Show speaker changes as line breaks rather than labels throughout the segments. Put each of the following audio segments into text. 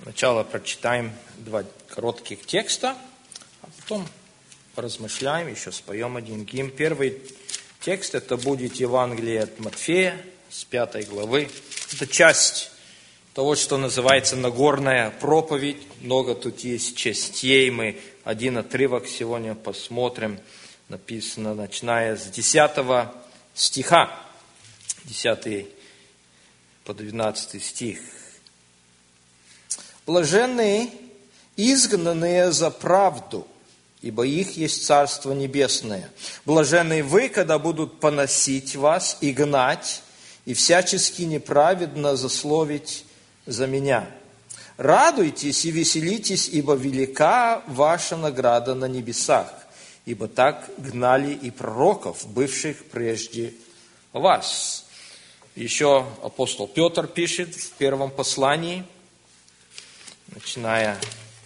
Сначала прочитаем два коротких текста, а потом поразмышляем, еще споем один гимн. Первый текст – это будет Евангелие от Матфея с 5 главы. Это часть того, что называется Нагорная проповедь. Много тут есть частей. Мы один отрывок сегодня посмотрим. Написано, начиная с 10 стиха, 10 по 12 стих. «Блаженные, изгнанные за правду, ибо их есть Царство Небесное. Блаженные вы, когда будут поносить вас и гнать, и всячески неправедно засловить за меня. Радуйтесь и веселитесь, ибо велика ваша награда на небесах, ибо так гнали и пророков, бывших прежде вас». Еще апостол Петр пишет в первом послании, начиная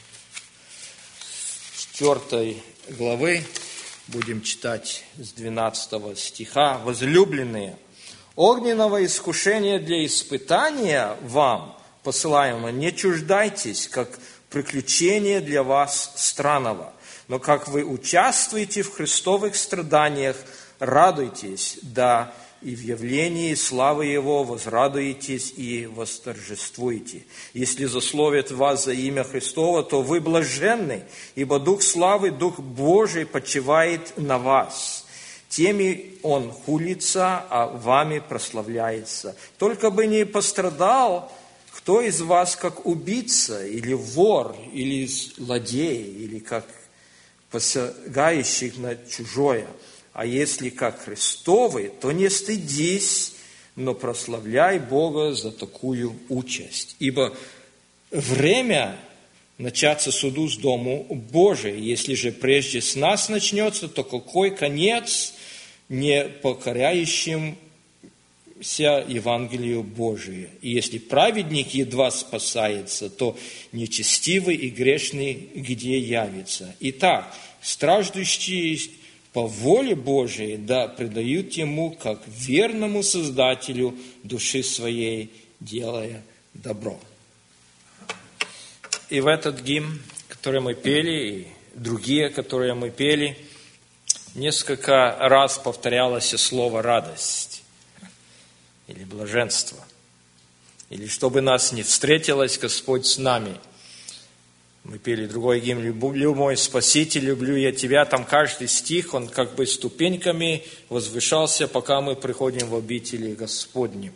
с 4 главы, будем читать с 12 стиха. «Возлюбленные, огненного искушения для испытания вам посылаемо не чуждайтесь, как приключение для вас странного, но как вы участвуете в христовых страданиях, радуйтесь, да и в явлении славы Его возрадуетесь и восторжествуете. Если засловят вас за имя Христово, то вы блаженны, ибо Дух славы, Дух Божий почивает на вас. Теми Он хулится, а вами прославляется. Только бы не пострадал кто из вас как убийца, или вор, или злодей, или как посягающий на чужое. А если как Христовы, то не стыдись, но прославляй Бога за такую участь. Ибо время начаться суду с дому Божия. Если же прежде с нас начнется, то какой конец не покоряющимся Евангелию Божию? И если праведник едва спасается, то нечестивый и грешный где явится? Итак, страждущие по воле Божией, да предают Ему, как верному Создателю души своей, делая добро». И в этот гимн, который мы пели, и другие, которые мы пели, несколько раз повторялось слово «радость» или «блаженство». Или «чтобы нас не встретилось Господь с нами». Мы пели другой гимн «Люблю мой Спаситель, люблю я Тебя». Там каждый стих, он как бы ступеньками возвышался, пока мы приходим в обители Господни.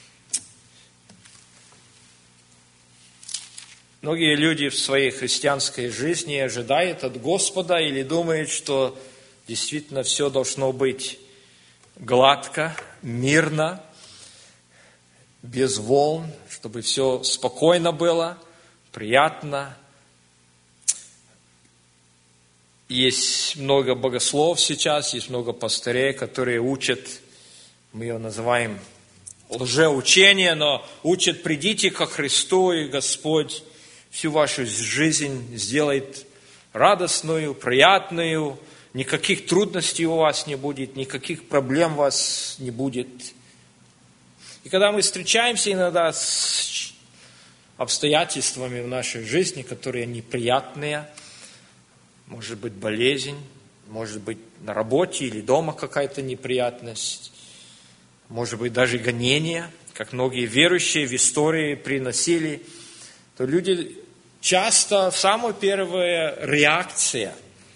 Многие люди в своей христианской жизни ожидают от Господа или думают, что действительно все должно быть гладко, мирно, без волн, чтобы все спокойно было, приятно. Есть много богослов сейчас, есть много пастырей, которые учат, мы ее называем лжеучение, но учат: придите ко Христу, и Господь всю вашу жизнь сделает радостную, приятную, никаких трудностей у вас не будет, никаких проблем у вас не будет. И когда мы встречаемся иногда с обстоятельствами в нашей жизни, которые неприятные, может быть болезнь, может быть на работе или дома какая-то неприятность, может быть даже гонение, как многие верующие в истории приносили, то люди часто, самая первая реакция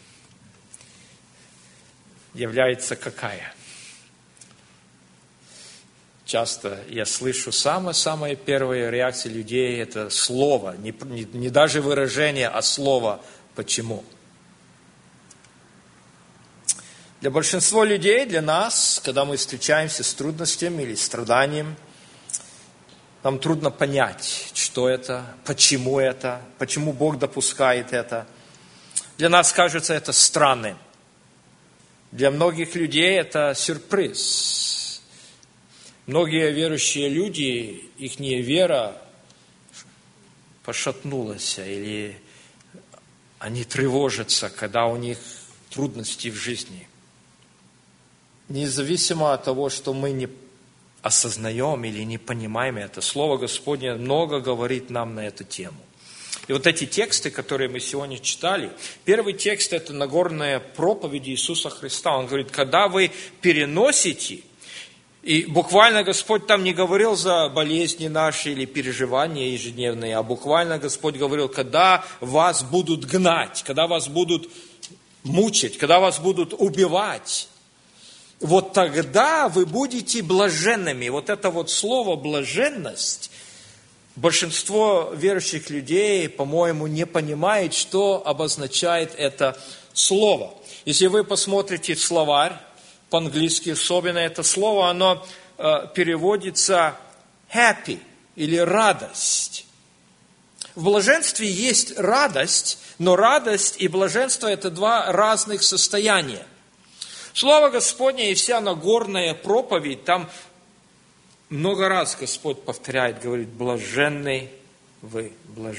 является какая? Часто я слышу, самая первая реакция людей – это слово, не даже выражение, а слово «почему?». Для большинства людей, для нас, когда мы встречаемся с трудностями или страданием, нам трудно понять, что это, почему Бог допускает это. Для нас кажется это странным. Для многих людей это сюрприз. Многие верующие люди, их вера пошатнулась, или они тревожатся, когда у них трудности в жизни. Независимо от того, что мы не осознаем или не понимаем это, Слово Господне много говорит нам на эту тему. И вот эти тексты, которые мы сегодня читали, первый текст – это Нагорная проповедь Иисуса Христа. Он говорит, когда вы переносите, и буквально Господь там не говорил за болезни наши или переживания ежедневные, а буквально Господь говорил, когда вас будут гнать, когда вас будут мучить, когда вас будут убивать, вот тогда вы будете блаженными. Вот это вот слово «блаженность», большинство верующих людей, по-моему, не понимает, что обозначает это слово. Если вы посмотрите в словарь, по-английски особенно это слово, оно переводится happy или радость. В блаженстве есть радость, но радость и блаженство – это два разных состояния. Слово Господне и вся Нагорная проповедь, там много раз Господь повторяет, говорит, блаженны вы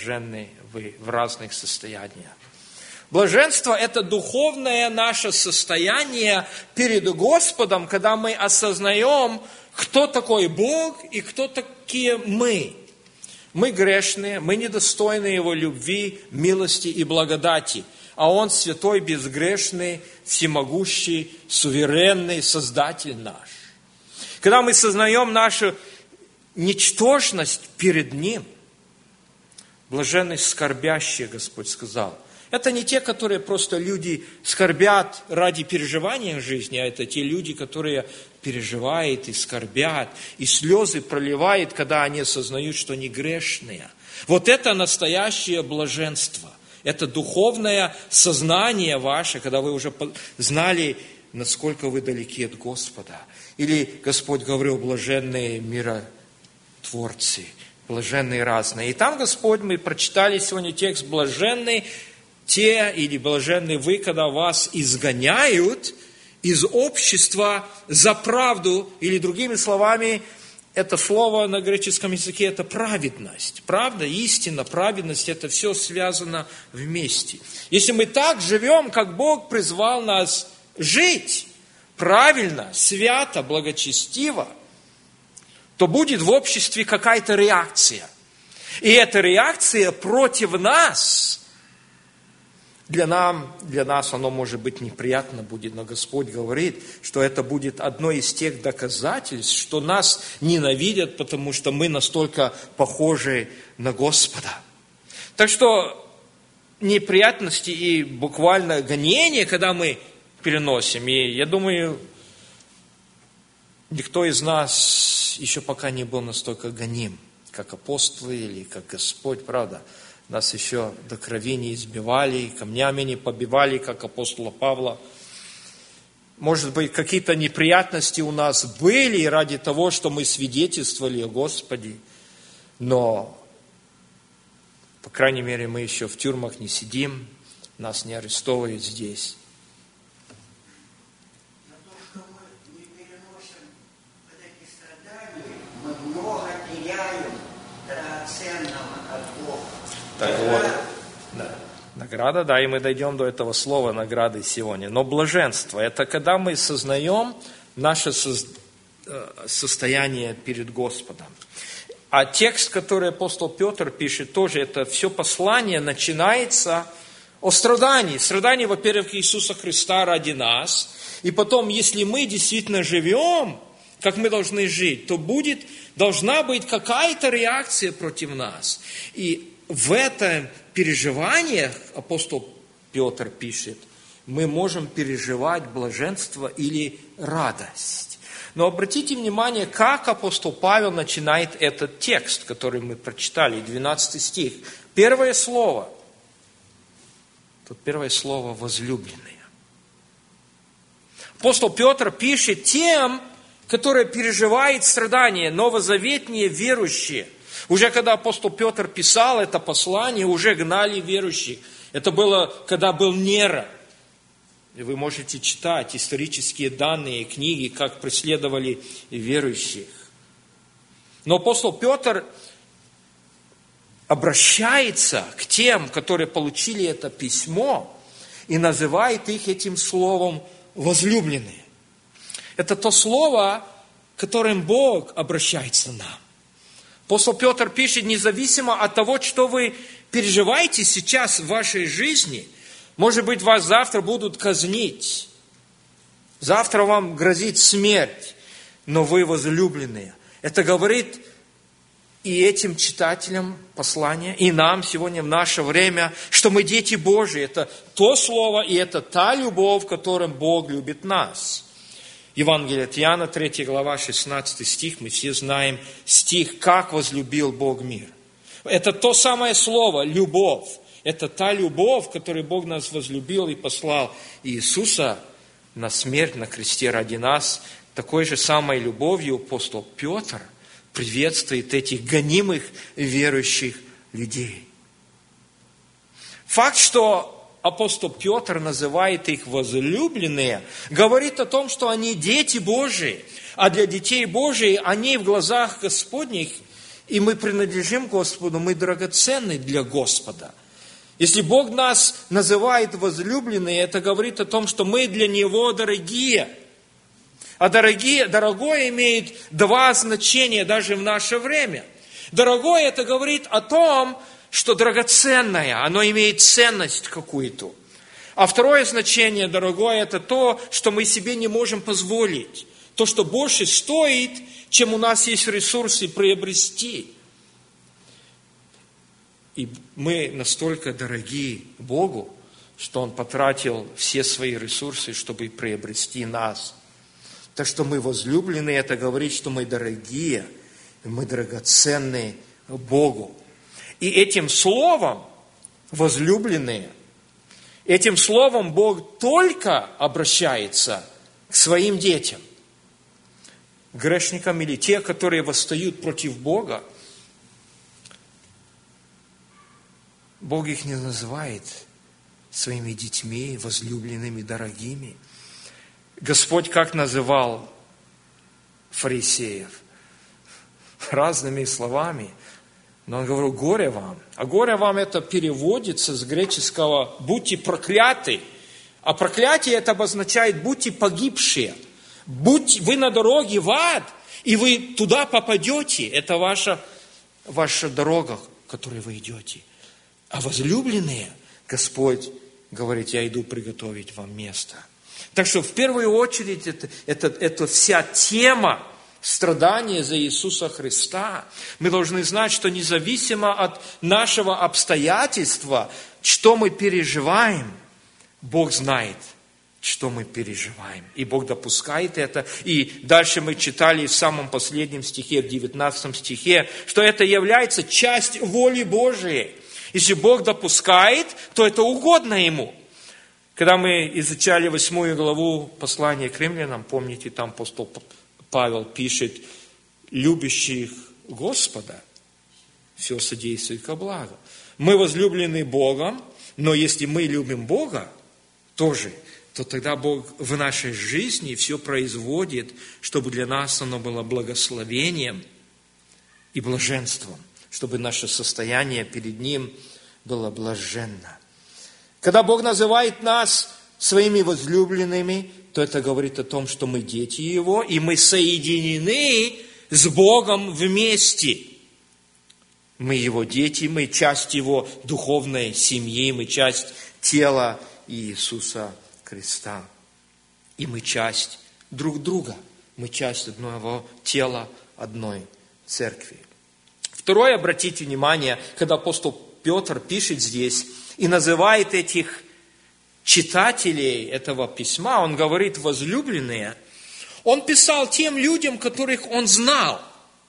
в разных состояниях. Блаженство – это духовное наше состояние перед Господом, когда мы осознаем, кто такой Бог и кто такие мы. Мы грешные, мы недостойны Его любви, милости и благодати. А Он святой, безгрешный, всемогущий, суверенный Создатель наш. Когда мы сознаем нашу ничтожность перед Ним, блаженны скорбящие, Господь сказал. Это не те, которые просто люди скорбят ради переживания жизни, а это те люди, которые переживают и скорбят, и слезы проливают, когда они осознают, что они грешные. Вот это настоящее блаженство. Это духовное сознание ваше, когда вы уже знали, насколько вы далеки от Господа. Или Господь говорил, блаженные миротворцы, блаженные разные. И там Господь, мы прочитали сегодня текст, блаженные те или блаженные вы, когда вас изгоняют из общества за правду, или другими словами, это слово на греческом языке – это праведность. Правда, истина, праведность – это все связано вместе. Если мы так живем, как Бог призвал нас жить, правильно, свято, благочестиво, то будет в обществе какая-то реакция. И эта реакция против нас. Для нас оно может быть неприятно будет, но Господь говорит, что это будет одно из тех доказательств, что нас ненавидят, потому что мы настолько похожи на Господа. Так что неприятности и буквально гонения, когда мы переносим, и я думаю, никто из нас еще пока не был настолько гоним, как апостолы или как Господь, правда? Нас еще до крови не избивали, камнями не побивали, как апостола Павла. Может быть, какие-то неприятности у нас были ради того, что мы свидетельствовали о Господе. Но, по крайней мере, мы еще в тюрьмах не сидим, нас не арестовывают здесь.
За то, что мы не переносим вот эти страдания, мы много теряем драгоценного от Бога.
Так вот, да. Награда, да, и мы дойдем до этого слова награды сегодня. Но блаженство – это когда мы сознаем наше состояние перед Господом. А текст, который апостол Петр пишет, тоже это все послание начинается о страдании. Страдание, во-первых, Иисуса Христа ради нас. И потом, если мы действительно живем, как мы должны жить, то должна быть какая-то реакция против нас. И в этом переживании, апостол Петр пишет, мы можем переживать блаженство или радость. Но обратите внимание, как апостол Павел начинает этот текст, который мы прочитали, 12 стих. Первое слово, тут первое слово «возлюбленные». Апостол Петр пишет тем, которые переживают страдания, новозаветные верующие. Уже когда апостол Петр писал это послание, уже гнали верующих. Это было, когда был Нера. И вы можете читать исторические данные, книги, как преследовали верующих. Но апостол Петр обращается к тем, которые получили это письмо, и называет их этим словом «возлюбленные». Это то слово, которым Бог обращается к нам. Апостол Петр пишет, независимо от того, что вы переживаете сейчас в вашей жизни. Может быть, вас завтра будут казнить. Завтра вам грозит смерть, но вы возлюбленные. Это говорит и этим читателям послания, и нам сегодня в наше время, что мы дети Божьи. Это то слово, и это та любовь, которым Бог любит нас. Евангелие от Иоанна, 3 глава, 16 стих, мы все знаем стих, как возлюбил Бог мир. Это то самое слово, любовь. Это та любовь, которой Бог нас возлюбил и послал Иисуса на смерть на кресте ради нас. Такой же самой любовью апостол Петр приветствует этих гонимых верующих людей. Факт, что апостол Петр называет их возлюбленные, говорит о том, что они дети Божии, а для детей Божьих они в глазах Господних, и мы принадлежим Господу, мы драгоценны для Господа. Если Бог нас называет возлюбленные, это говорит о том, что мы для Него дорогие. А дорогое имеет два значения даже в наше время. Дорогое это говорит о том, что драгоценное, оно имеет ценность какую-то. А второе значение дорогое это то, что мы себе не можем позволить. То, что больше стоит, чем у нас есть ресурсы приобрести. И мы настолько дороги Богу, что Он потратил все свои ресурсы, чтобы приобрести нас. Так что мы возлюбленные, это говорит, что мы дорогие, мы драгоценные Богу. И этим словом, возлюбленные, этим словом Бог только обращается к своим детям, грешникам или те, которые восстают против Бога. Бог их не называет своими детьми, возлюбленными, дорогими. Господь как называл фарисеев? Разными словами. Но Он говорил, горе вам. А горе вам это переводится с греческого «будьте прокляты». А проклятие это обозначает «будьте погибшие». Вы на дороге в ад, и вы туда попадете. Это ваша дорога, которой вы идете. А возлюбленные, Господь говорит, я иду приготовить вам место. Так что в первую очередь это вся тема страдания за Иисуса Христа. Мы должны знать, что независимо от нашего обстоятельства, что мы переживаем, Бог знает, что мы переживаем. И Бог допускает это. И дальше мы читали в самом последнем стихе, в 19 стихе, что это является часть воли Божией. Если Бог допускает, то это угодно Ему. Когда мы изучали 8 главу послания к римлянам, помните, там апостол Павел пишет, любящих Господа все содействует ко благу. Мы возлюблены Богом, но если мы любим Бога тоже, то тогда Бог в нашей жизни все производит, чтобы для нас оно было благословением и блаженством, чтобы наше состояние перед Ним было блаженно. Когда Бог называет нас своими возлюбленными, то это говорит о том, что мы дети Его, и мы соединены с Богом вместе. Мы Его дети, мы часть Его духовной семьи, мы часть тела Иисуса Христа. И мы часть друг друга, мы часть одного тела, одной церкви. Второе, обратите внимание, когда апостол Петр пишет здесь и называет этих читателей этого письма, он говорит возлюбленные, он писал тем людям, которых он знал.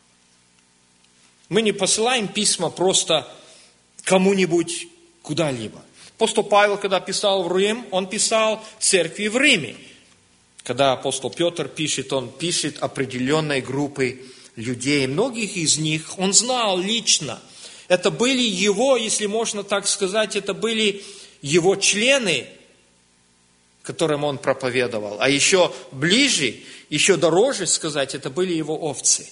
Мы не посылаем письма просто кому-нибудь куда-либо. Апостол Павел, когда писал в Рим, он писал церкви в Риме. Когда апостол Петр пишет, он пишет определенной группы людей. Многих из них он знал лично. Это были его, если можно так сказать, это были его члены, которым он проповедовал. А еще ближе, еще дороже сказать, это были его овцы.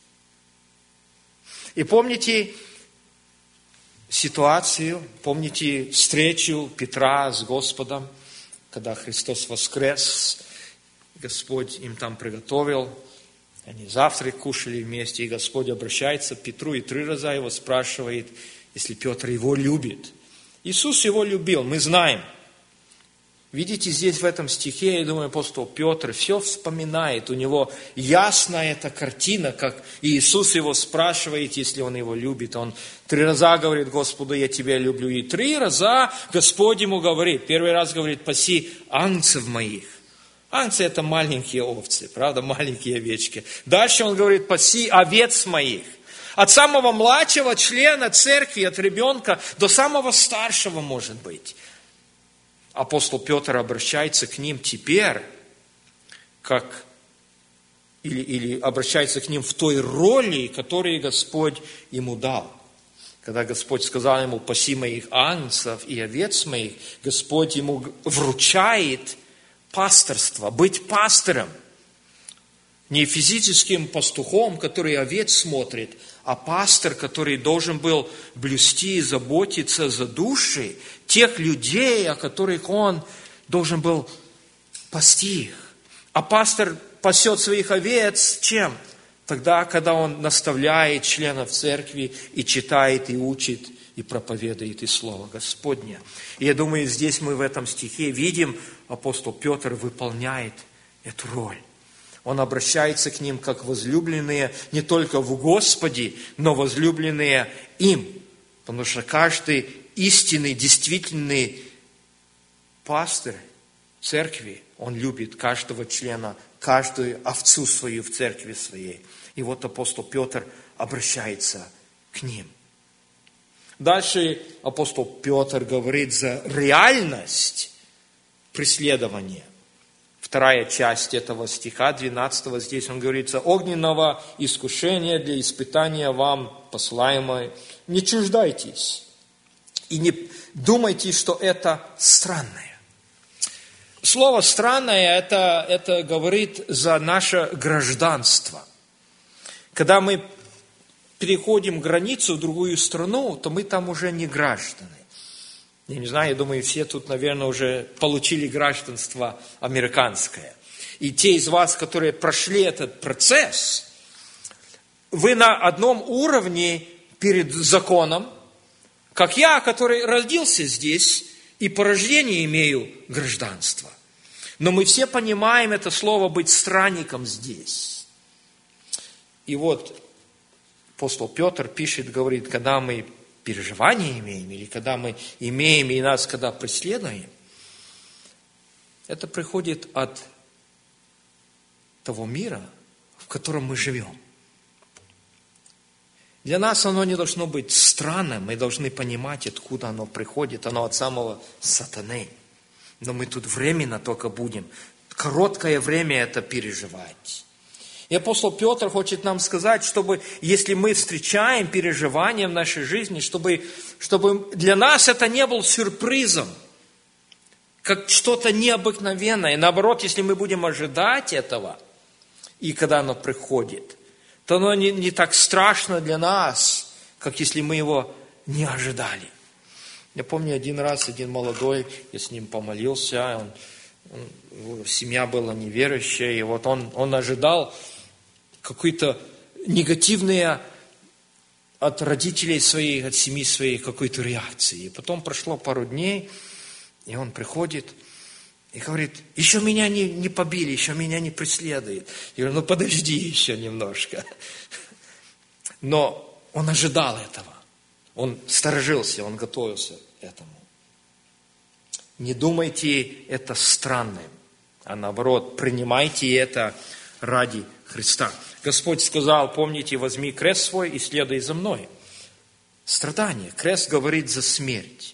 И помните ситуацию, помните встречу Петра с Господом, когда Христос воскрес, Господь им там приготовил, они завтрак кушали вместе, и Господь обращается к Петру и 3 раза его спрашивает, если Петр его любит. Иисус его любил, мы знаем. Видите, здесь в этом стихе, я думаю, апостол Петр все вспоминает. У него ясная эта картина, как Иисус его спрашивает, если он его любит. Он 3 раза говорит: Господу, я тебя люблю. И 3 раза Господь ему говорит. Первый раз говорит: паси агнцев моих. Агнцы – это маленькие овцы, правда, маленькие овечки. Дальше он говорит: паси овец моих. От самого младшего члена церкви, от ребенка, до самого старшего, может быть. Апостол Петр обращается к ним теперь, или обращается к ним в той роли, которую Господь ему дал. Когда Господь сказал ему: паси моих агнцев и овец моих, Господь ему вручает пасторство, быть пастором. Не физическим пастухом, который овец смотрит, а пастор, который должен был блюсти и заботиться за души тех людей, о которых он должен был пасти их. А пастор пасет своих овец чем? Тогда, когда он наставляет членов церкви и читает, и учит, и проповедует и Слово Господне. И я думаю, здесь мы в этом стихе видим, апостол Петр выполняет эту роль. Он обращается к ним как возлюбленные не только в Господе, но возлюбленные им. Потому что каждый истинный, действительный пастырь церкви, он любит каждого члена, каждую овцу свою в церкви своей. И вот апостол Петр обращается к ним. Дальше апостол Петр говорит за реальность преследования. 2 часть этого стиха, 12 здесь он говорит: за огненного искушения для испытания вам посылаемое. Не чуждайтесь и не думайте, что это странное. Слово «странное» это говорит за наше гражданство. Когда мы переходим границу в другую страну, то мы там уже не граждане. Я не знаю, я думаю, все тут, наверное, уже получили гражданство американское. И те из вас, которые прошли этот процесс, вы на одном уровне перед законом, как я, который родился здесь и по рождению имею гражданство. Но мы все понимаем это слово «быть странником» здесь. И вот апостол Петр пишет, говорит, когда мы переживания имеем, или когда мы имеем, и нас когда преследуем, это приходит от того мира, в котором мы живем. Для нас оно не должно быть странным, мы должны понимать, откуда оно приходит, оно от самого сатаны. Но мы тут временно только будем, короткое время это переживать. И апостол Петр хочет нам сказать, чтобы, если мы встречаем переживания в нашей жизни, чтобы для нас это не был сюрпризом, как что-то необыкновенное. Наоборот, если мы будем ожидать этого, и когда оно приходит, то оно не так страшно для нас, как если мы его не ожидали. Я помню, один раз, один молодой, я с ним помолился, семья была неверующая, и вот он ожидал какое-то негативное от родителей своих, от семьи своей какой-то реакции. И потом прошло пару дней, и он приходит и говорит: еще меня не побили, еще меня не преследуют. Я говорю: ну подожди еще немножко. Но он ожидал этого. Он сторожился, он готовился к этому. Не думайте это странным, а наоборот, принимайте это ради Христа. Господь сказал: помните, возьми крест свой и следуй за мной. Страдание. Крест говорит за смерть.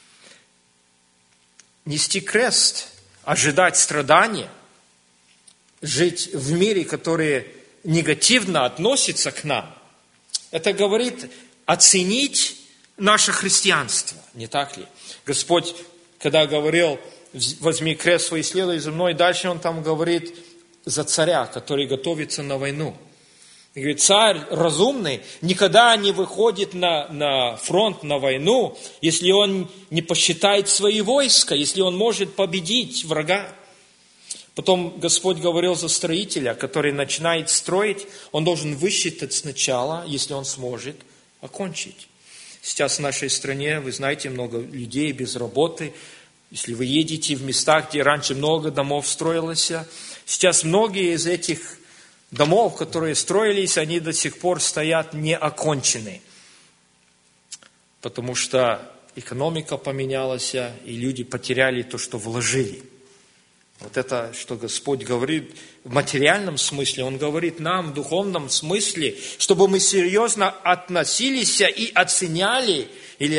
Нести крест, ожидать страдания, жить в мире, который негативно относится к нам, это говорит оценить наше христианство, не так ли? Господь, когда говорил: возьми крест свой и следуй за мной, дальше он там говорит за царя, который готовится на войну. И говорит, царь разумный никогда не выходит на фронт, на войну, если он не посчитает свои войска, если он может победить врага. Потом Господь говорил за строителя, который начинает строить, он должен высчитать сначала, если он сможет, окончить. Сейчас в нашей стране, вы знаете, много людей без работы. Если вы едете в местах, где раньше много домов строилось, сейчас многие из этих домов, которые строились, они до сих пор стоят неоконченные. Потому что экономика поменялась, и люди потеряли то, что вложили. Вот это, что Господь говорит в материальном смысле, Он говорит нам в духовном смысле, чтобы мы серьезно относились и оценили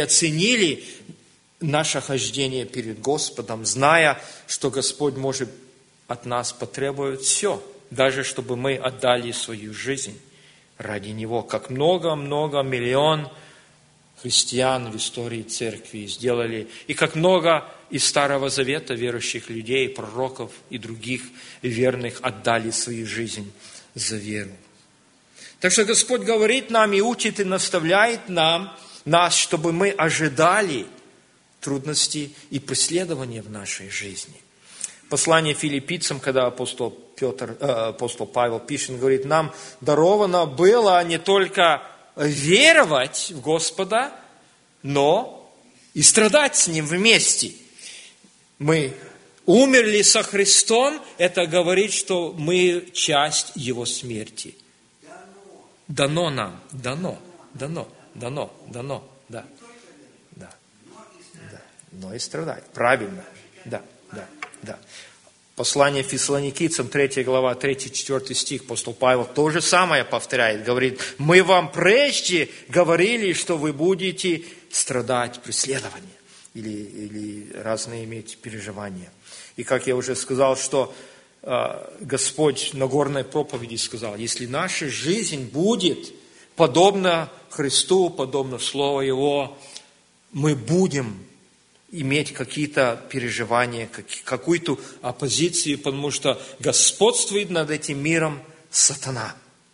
наше хождение перед Господом, зная, что Господь может от нас потребовать все, даже чтобы мы отдали свою жизнь ради Него, как много-много миллион христиан в истории церкви сделали, и как много из Старого Завета верующих людей, пророков и других верных отдали свою жизнь за веру. Так что Господь говорит нам и учит, и наставляет нас, чтобы мы ожидали трудностей и преследования в нашей жизни. Послание филиппийцам, когда апостол Павел пишет, говорит, нам даровано было не только веровать в Господа, но и страдать с Ним вместе. Мы умерли со Христом, это говорит, что мы часть Его смерти. Дано нам, дано, да. Но и страдать, правильно, да. Послание Фессалоникийцам, 3 глава, 3-4 стих, апостол Павел то же самое повторяет, говорит, мы вам прежде говорили, что вы будете страдать преследования или разные иметь переживания. И как я уже сказал, что Господь на горной проповеди сказал, если наша жизнь будет подобна Христу, подобна Слову Его, мы будем иметь какие-то переживания, какую-то оппозицию, потому что господствует над этим миром сатана.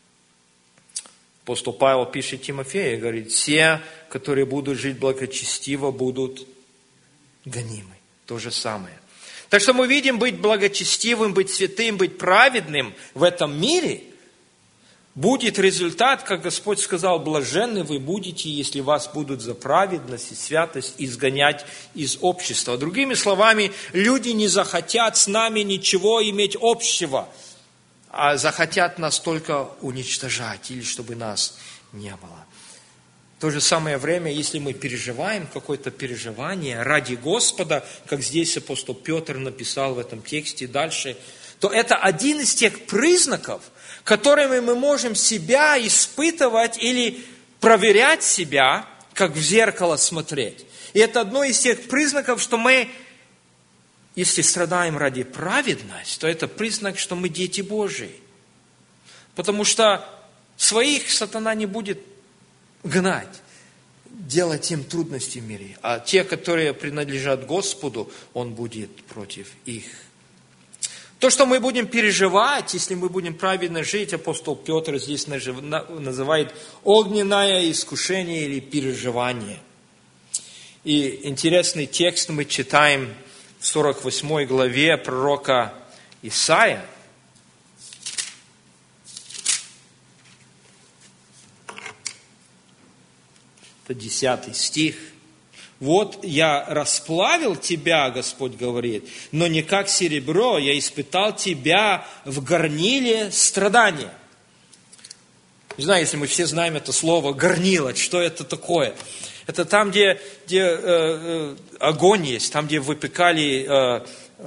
Апостол Павел пишет Тимофею, говорит, все, которые будут жить благочестиво, будут гонимы. То же самое. Так что мы видим, быть благочестивым, быть святым, быть праведным в этом мире будет результат, как Господь сказал, блаженны вы будете, если вас будут за праведность и святость изгонять из общества. Другими словами, люди не захотят с нами ничего иметь общего, а захотят нас только уничтожать, или чтобы нас не было. В то же самое время, если мы переживаем какое-то переживание ради Господа, как здесь апостол Петр написал в этом тексте дальше, то это один из тех признаков, которыми мы можем себя испытывать или проверять себя, как в зеркало смотреть. И это одно из тех признаков, что мы, если страдаем ради праведности, то это признак, что мы дети Божии. Потому что своих сатана не будет гнать, делать им трудности в мире. А те, которые принадлежат Господу, Он будет против их. То, что мы будем переживать, если мы будем праведно жить, апостол Петр здесь называет огненное искушение или переживание. И интересный текст мы читаем в 48 главе пророка Исаия. Это 10 стих. Вот я расплавил тебя, Господь говорит, но не как серебро, я испытал тебя в горниле страдания. Не знаю, если мы все знаем это слово горнило, что это такое. Это там, где огонь есть, там, где выпекали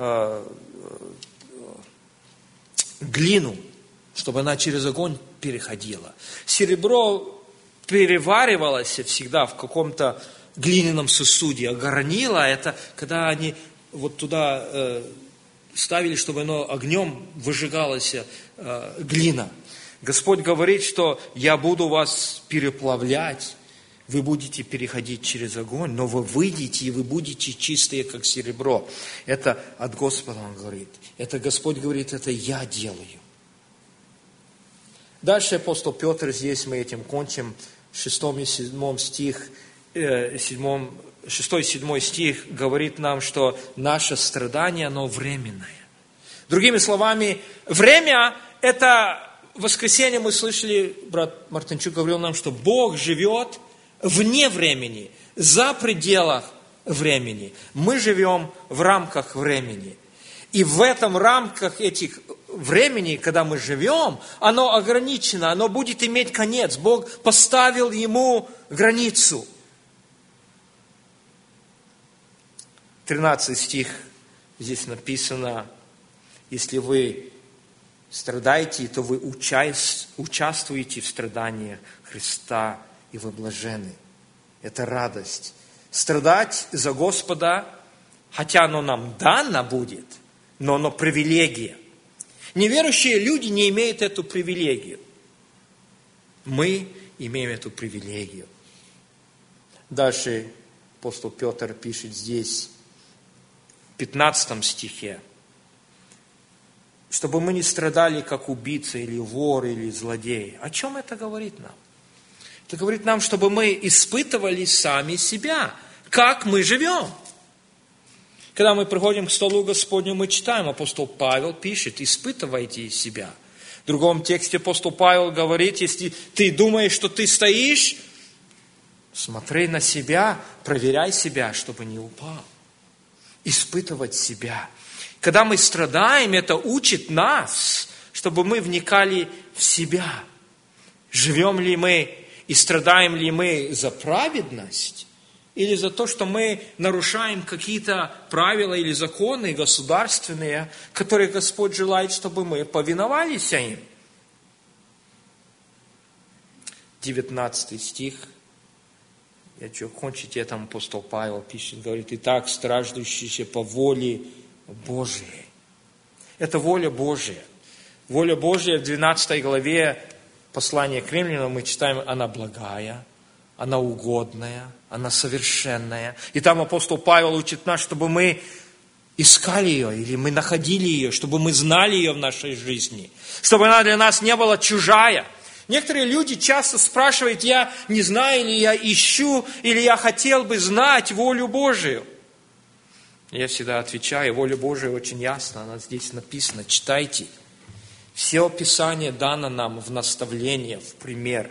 глину, чтобы она через огонь переходила. Серебро переваривалось всегда в каком-то глиняном сосуде, а горнило – это когда они вот туда ставили, чтобы оно огнем выжигалась глина. Господь говорит, что я буду вас переплавлять, вы будете переходить через огонь, но вы выйдете, и вы будете чистые, как серебро. Это от Господа Он говорит. Это Господь говорит, это я делаю. Дальше апостол Петр, здесь мы этим кончим, 6 и 7 стих, 6 и 7 стих говорит нам, что наше страдание, оно временное. Другими словами, время – это в воскресенье мы слышали, брат Мартынчук говорил нам, что Бог живет вне времени, за пределах времени. Мы живем в рамках времени. И в этом рамках этих времени, когда мы живем, оно ограничено, оно будет иметь конец. Бог поставил ему границу. 13 стих, здесь написано: если вы страдаете, то вы участвуете в страданиях Христа, и вы блаженны. Это радость. Страдать за Господа, хотя оно нам дано будет, но оно привилегия. Неверующие люди не имеют эту привилегию. Мы имеем эту привилегию. Дальше апостол Петр пишет здесь, в 15 стихе, чтобы мы не страдали, как убийца, или вор, или злодей. О чем это говорит нам? Это говорит нам, чтобы мы испытывали сами себя, как мы живем. Когда мы приходим к столу Господню, мы читаем, апостол Павел пишет: испытывайте себя. В другом тексте апостол Павел говорит: если ты думаешь, что ты стоишь, смотри на себя, проверяй себя, чтобы не упал. Испытывать себя. Когда мы страдаем, это учит нас, чтобы мы вникали в себя. Живем ли мы и страдаем ли мы за праведность, или за то, что мы нарушаем какие-то правила или законы государственные, которые Господь желает, чтобы мы повиновались им. 19 стих. Я хочу кончить этим, апостол Павел пишет, говорит: «Итак, страждущиеся по воле Божией». Это воля Божия. Воля Божия в 12 главе послания к Римлянам мы читаем: она благая, она угодная, она совершенная. И там апостол Павел учит нас, чтобы мы искали ее, или мы находили ее, чтобы мы знали ее в нашей жизни, чтобы она для нас не была чужая. Некоторые люди часто спрашивают: я не знаю, или я ищу, или я хотел бы знать волю Божию. Я всегда отвечаю: воля Божия очень ясна, она здесь написана, читайте. Все Писание дано нам в наставление, в пример.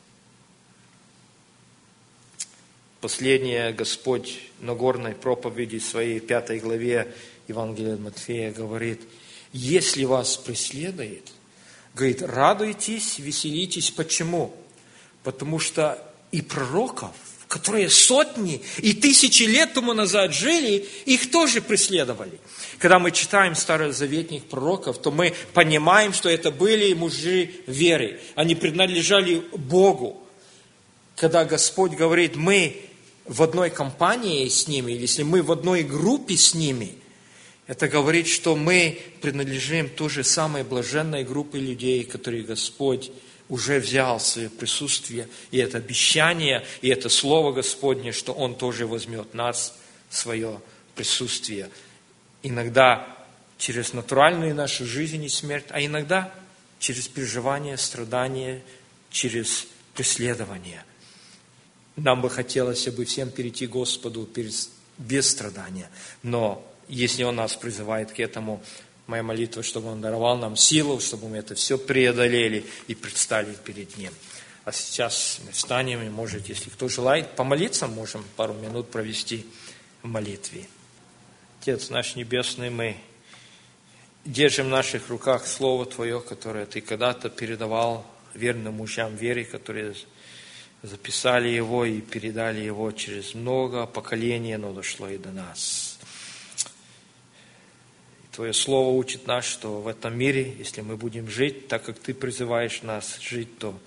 Последнее Господь на Нагорной проповеди своей 5 главе Евангелия от Матфея говорит: если вас преследует, говорит, радуйтесь, веселитесь. Почему? Потому что и пророков, которые сотни и тысячи лет тому назад жили, их тоже преследовали. Когда мы читаем старозаветных пророков, то мы понимаем, что это были мужи веры. Они принадлежали Богу. Когда Господь говорит: мы в одной компании с ними, или если мы в одной группе с ними, это говорит, что мы принадлежим той же самой блаженной группе людей, которые Господь уже взял в свое присутствие. И это обещание, и это Слово Господне, что Он тоже возьмет нас в свое присутствие. Иногда через натуральную нашу жизнь и смерть, а иногда через переживание, страдания, через преследование. Нам бы хотелось бы всем перейти к Господу без страдания. Но если Он нас призывает к этому, моя молитва, чтобы Он даровал нам силу, чтобы мы это все преодолели и предстали перед Ним. А сейчас мы встанем, и, может, если кто желает помолиться, можем пару минут провести в молитве. Отец наш Небесный, мы держим в наших руках Слово Твое, которое Ты когда-то передавал верным мужьям веры, которые записали его и передали его через много поколений, оно дошло и до нас. И Твое Слово учит нас, что в этом мире, если мы будем жить так, как Ты призываешь нас жить, то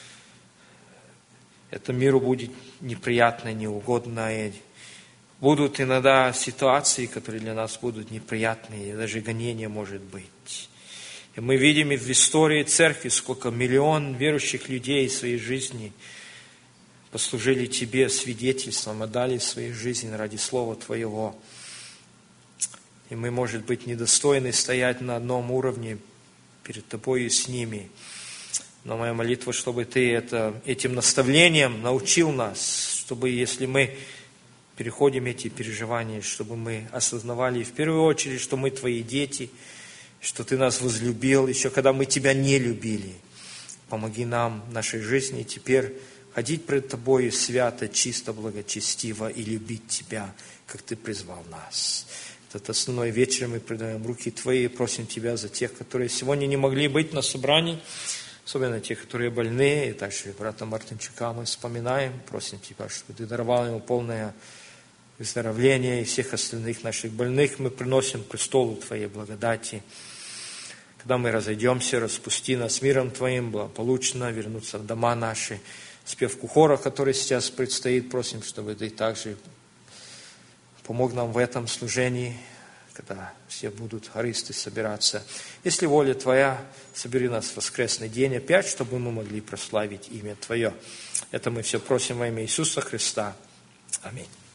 этому миру будет неприятно, неугодно, и будут иногда ситуации, которые для нас будут неприятные, и даже гонение может быть. И мы видим и в истории церкви, сколько миллион верующих людей в своей жизни послужили Тебе свидетельством, отдали свою жизнь ради Слова Твоего. И мы, может быть, недостойны стоять на одном уровне перед Тобой и с ними. Но моя молитва, чтобы Ты этим наставлением научил нас, чтобы, если мы переходим эти переживания, чтобы мы осознавали в первую очередь, что мы Твои дети, что Ты нас возлюбил, еще когда мы Тебя не любили. Помоги нам в нашей жизни теперь ходить пред Тобою свято, чисто, благочестиво и любить Тебя, как Ты призвал нас. Этот основной вечер мы предаем в руки Твои и просим Тебя за тех, которые сегодня не могли быть на собрании, особенно тех, которые больны, и также брата Мартинчука мы вспоминаем, просим Тебя, чтобы Ты даровал ему полное выздоровление, и всех остальных наших больных мы приносим к престолу Твоей благодати. Когда мы разойдемся, распусти нас миром Твоим, благополучно вернуться в дома наши. Спевку хора, который сейчас предстоит, просим, чтобы Ты также помог нам в этом служении, когда все будут хористы собираться. Если воля Твоя, собери нас в воскресный день опять, чтобы мы могли прославить имя Твое. Это мы все просим во имя Иисуса Христа. Аминь.